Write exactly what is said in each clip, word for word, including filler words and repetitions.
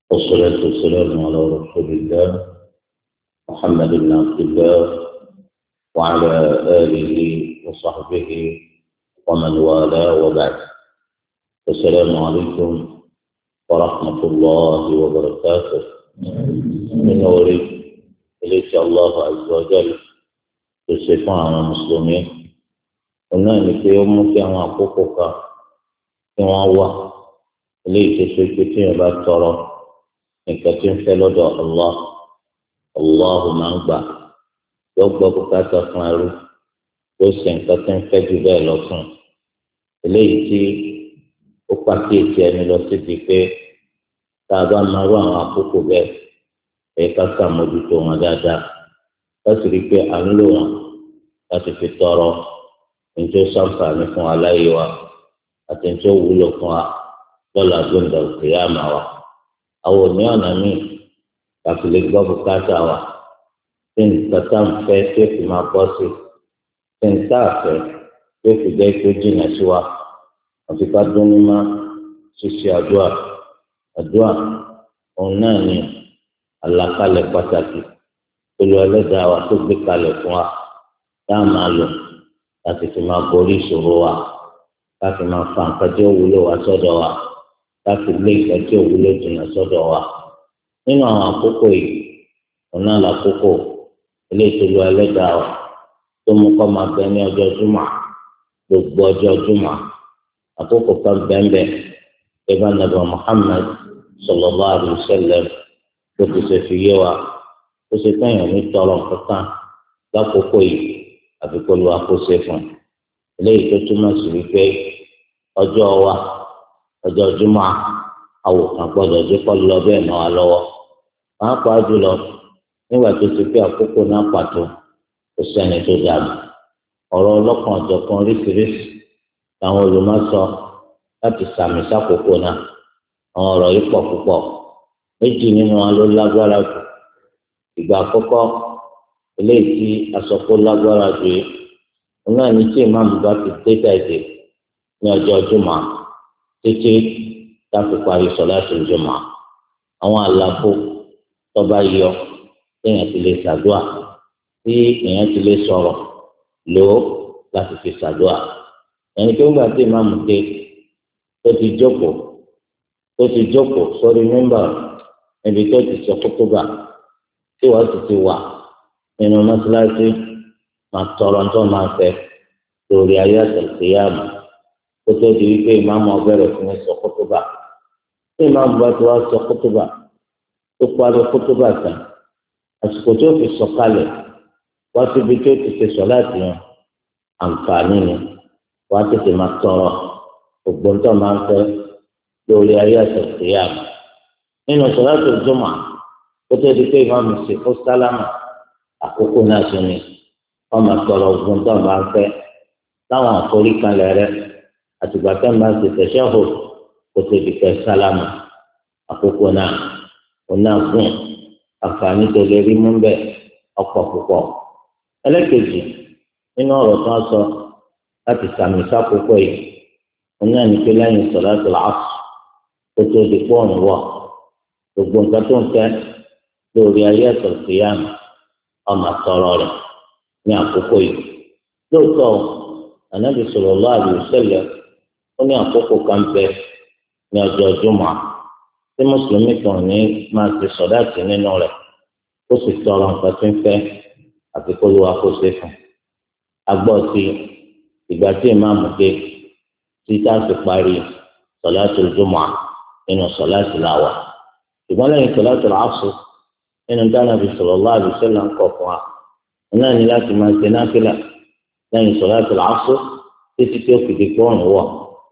والصلاة والسلام على رسول الله محمد بن عبد الله وعلى آله وصحبه ومن والاه وبعد. السلام عليكم ورحمة الله وبركاته. من أولي إليك الله عز وجل تصفان المسلمين قلنا لك يوم كان حقوقك كما هو إليك تصفان باترى nǹkan tí ń fẹ́ lọ́dọ̀ Allah Allah máa ń gbà yóò gbọ́ bùkátà fún ẹrú yóò ṣe nǹkan tí ń fẹ́ jù bẹ́ẹ̀ lọ fún un eléyìí tí ó pàkíyèsí ẹni lọ síbi pé tá a bá máa rú àwọn àkókò bẹ́ẹ̀ èyí ká sàmójútó wọn dáadáa láti rí i pé à ń lò wọn láti fi tọrọ níjó ṣàǹfààní fún aláyé wa àti níjó wúlò fún wa lọ́la gbọ́ndọ̀ kìyàmá wa. Àwọn òní ọ̀nà míì láti lè gbọ́ bùkátà wa tí nǹkan tá à ń fẹ́ tí ó fi máa bọ́ sí tí ń tá àfẹ́ tí ó fi jẹ́ pé jìnnà sí wa àti ká dún ní má ṣíṣe àdúrà àdúrà òun náà ni àlàkalẹ̀ pàtàkì olú ẹlẹ́dàá wa tó gbé kalẹ̀ fún wa tá a máa lò láti fi máa borí ìṣòro wa láti máa fa nǹkan tí ó wúlò wá sọ́dọ̀ wa láti lé ìfẹ́ tí òwúlò jìnnà sọ́dọ̀ wa nínú àwọn àkókò yìí ọ̀nà àlàkókò ilé ìtòlú ẹlẹ́dàá wa tó mú kọ́ máa bẹ ní ọjọ́ jùmọ̀ gbogbo ọjọ́ jùmọ̀ àkókò kan bẹ́ẹ̀ ibà nàbà Muhammad sallallahu alaihi wasallam tó fi ṣe fi yé wa tó ṣe tẹ̀yàn ní tọrọ kankan lákòókò yìí àfikún wa kó ṣe fún eléyìí tó túmọ̀ sí wípé ọjọ́ wa ọjọ́ jùmọ̀ àwòkàn gbọ́dọ̀ jẹ́ kọ́ lọ bẹ́ẹ̀ náà wá lọ́wọ́ pàápàá jùlọ nígbà tó ti pé àkókò náà pàtó kò sẹ́ni tó dàbí ọ̀rọ̀ ọlọ́kan ọ̀jọ̀kan oríṣiríṣi làwọn olùmọ̀sọ láti sàmì sákòókò náà àwọn ọ̀rọ̀ yìí pọ̀ púpọ̀ méjì nínú wọn ló lágbára jù ìgbà àkọ́kọ́ eléyìí tí asọ̀kò lágbára jù yìí wọn náà ní tí ìmáàmù bá ti dé tàìdè ní ọjọ́ jùmọ̀ títí láti parí sọláàtì ìjọmọ àwọn àlàfo tó bá yọ téèyàn ti lè ṣàdúà tí èèyàn ti lè sọ̀rọ̀ lò ó láti fi ṣàdúà ẹni tó ń gbà tí ìmáàmù dé tó ti jókòó tó ti jókòó sórí mímbà níbi tó ti sọ kútúbà tí wọ́n ti ti wà nínú mọ́sálásí máa tọrọ tó máa fẹ́ lórí ayé àtẹ̀síyàmù kótó di wípé ìmáàmù ọbẹ̀rẹ̀ fún ẹ sọ kótóbà tí ìmáàmù bá ti wá sọ kótóbà tó parí kótóbà tán àsìkò tó fi sọ̀kalẹ̀ wá síbi tó ti ṣe sọ láti yan àǹfààní ni wá tètè máa tọrọ ògbóǹtọ̀ máa ń fẹ́ lórí ayé àtẹ̀síyàmù nínú sọ̀láàtì jùmọ̀ kótó di pé ìmáàmù ṣe kó sálámà àkókò náà ṣe ni wọ́n máa tọrọ ògbóǹtọ̀ máa ń fẹ́ láwọn àforíkalẹ̀ rẹ̀ àtìgbà tó ń bá ti tẹ̀sẹ̀ hò kó tó di pẹ́ sálámà àkókò náà ó náà gùn àǹfààní tó lè rí mú bẹ́ẹ̀ ọ̀pọ̀ púpọ̀. ẹlẹ́kejì nínú ọ̀rọ̀ tó ń sọ láti sàmì sákòókò yìí ó náà ní pé lẹ́yìn sọ̀látul Asr kó tó di pọ́ọ̀nù wọ̀ gbogbo nǹkan tó ń fẹ́ lórí ayé ẹ̀sọ̀ síyàmù ọmọ àtọ̀rọ̀ rẹ̀ ní àkókò yìí. lóòótọ́ Ànábì sallallahu alaihi wasallam ó ní àkókò kan bẹ ní ọjọ́ jùmọ̀ tí mùsùlùmí kan ní máa ti sọ̀dáàtì nínú rẹ̀ ó sì tọrọ nǹkan tó ń fẹ́ àti kó ló wá kó ṣe fún un. agbọ́ sí ìgbà tí ìmáàmù dé tí tá a ti parí sọ̀láàtì jùmọ̀ nínú sọ̀láàtì làwà ṣùgbọ́n lẹ́yìn sọ̀láàtì Asr nínú Ànábì sallallahu alaihi wasallam ń kọ̀ fún wa náà ní láti máa ṣe náfìlà lẹ́yìn sọ̀láàtì Asr títí tí ó fi di pọ́ọ̀nù wọ̀.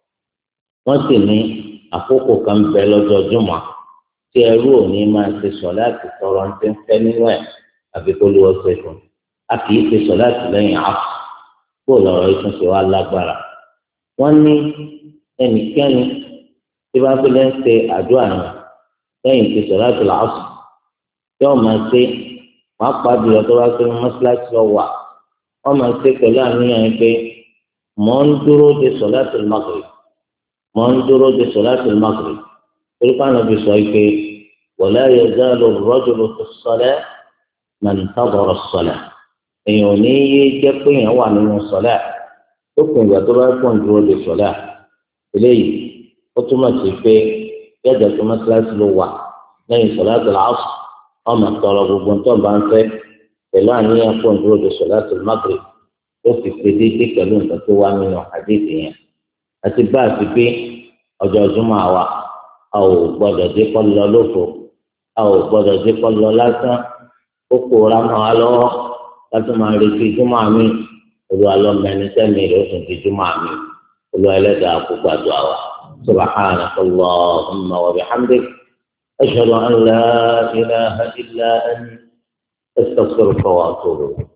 wọ́n sì ní àkókò kan bẹ lọ́jọ́ jùmọ̀ tí ẹrú òní máa ṣe sọ̀láàtì tọrọ ní fẹ́ nínú ẹ̀ àbí kó ló wọ́n ṣe fún un. a kì í ṣe sọ̀láàtì lẹ́yìn Asr kó lọ́rọ̀ yìí tún ṣe wá lágbára. wọ́n ní ẹnikẹ́ni tí bá fi lẹ́ ń ṣe àdúrà yẹn lẹ́yìn tí sọ̀láàtì Asr tí wọ́n máa ṣe wọ́n á pàdé ọ̀tọ́ wá sí mọ́ṣáláṣí ọ̀wà wọ́n máa ṣe pẹ̀lú àníyàn pé mò ń dúró de sọ̀láàtì Maghrib mò ń dúró de sọ̀láàtì Maghrib torí pé Ànábì sọ pé ولا يزال الرجل في الصلاة من انتظر الصلاة èèyàn ò ní yé jẹ́ pé èèyàn wà nínú sọlá tó kùn ìgbà tó bá pọ̀ dúró de sọlá eléyìí ó túmọ̀ sí pé yàtọ̀ tó mọ́sálásí ló wà lẹ́yìn sọlá tó làásù ọmọ tọrọ gbogbo tó bá ń fẹ́ pẹ̀lú àníyàn pọ̀ dúró de sọlá tó mágírì ó fi pé déédéé pẹ̀lú nǹkan tó wà nínú àdéhùn yẹn àti bá a ti pé ọjọ́ Jímọ̀ àwa a ò gbọ́dọ̀ dé kọ́ lọ lófo a ò gbọ́dọ̀ dé kọ́ lọ lásán ó kóra mọ́ wa lọ́wọ́ láti máa retí Jímọ̀ àmì olúwa lọ́mọ ẹni sẹ́mi rẹ̀ ó sì ti Jímọ̀ àmì olúwa ẹlẹ́dàá kó gbàdúrà wa subhanaka Allahumma wa bihamdik ashhadu an la ilaha illa anta astaghfiruka wa atubu ilayk.